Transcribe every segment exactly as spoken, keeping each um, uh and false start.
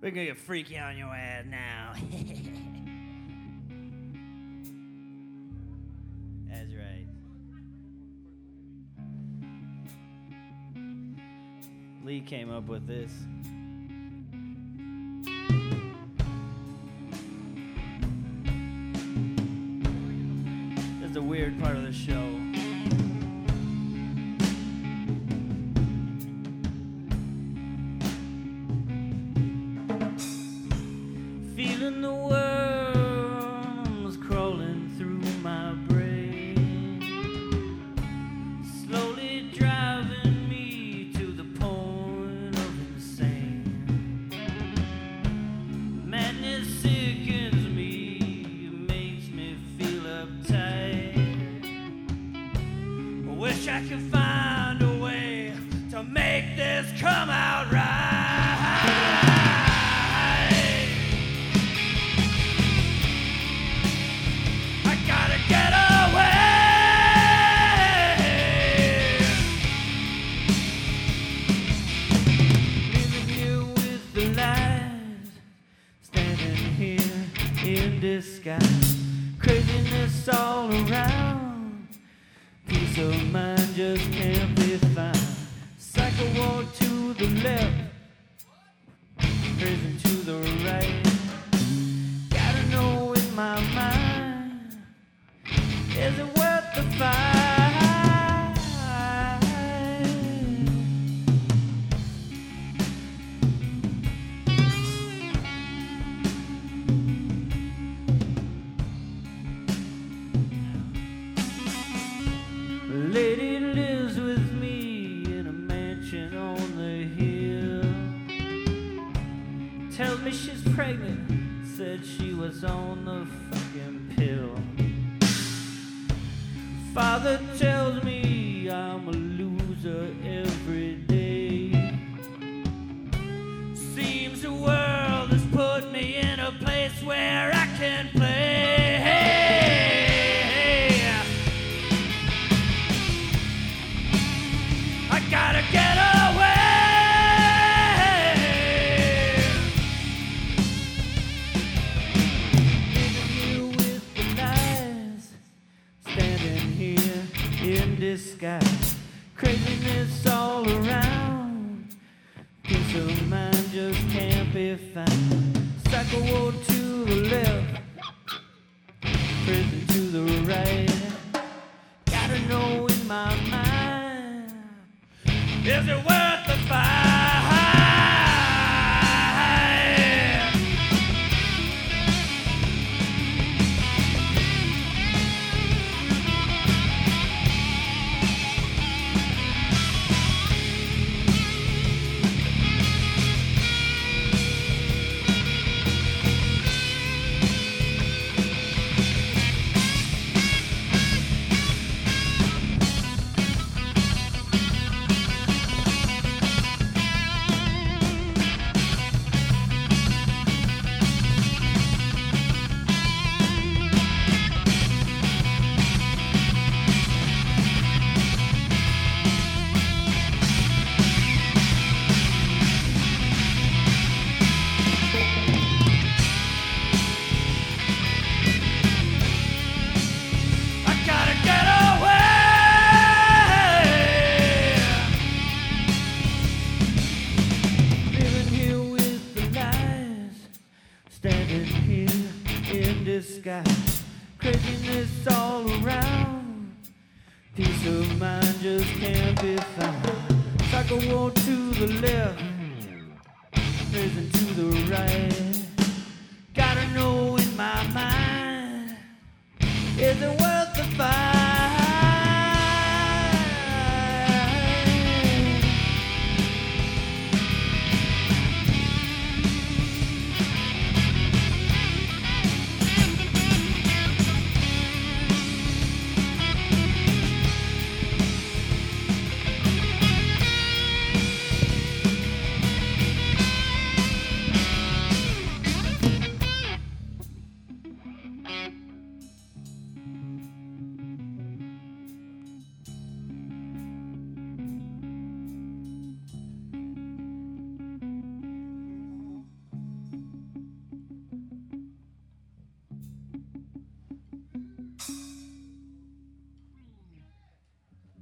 We're gonna get freaky on your ass now. That's right. Lee came up with this. This is the weird part of the show. Feeling the worms crawling through my brain, slowly driving me to the point of insane. Madness sickens me, makes me feel uptight. I wish I could find a way to make this come out right. Get away! Living here with the lies, standing here in disguise. Craziness all around, peace of mind just can't be found. Cycle walk to the left, prison to the right. Gotta know in my mind, is it worth the fight? A lady lives with me in a mansion on the hill. Tells me she's pregnant, said she was on the fucking pill. Father tells me I'm a loser every day. Seems the world has put me in a place where I can play. I gotta get away. Living here with the lies, standing here in disguise. Craziness all around, peace of mind just can't be found. Cycle walk to the left, prison to the right. Gotta know in my mind, is it worth the fight? Disguise. Craziness all around, peace of mind just can't be found. Cycle walk to the left, prison to the right. Gotta know in my mind, is it worth the fight?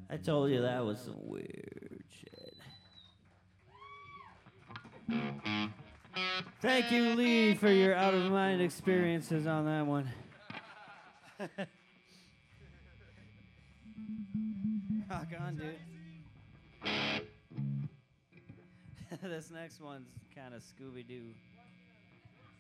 I told you that was some weird shit. Thank you, Lee, for your out-of-mind experiences on that one. Rock on, dude. This next one's kind of Scooby-Doo.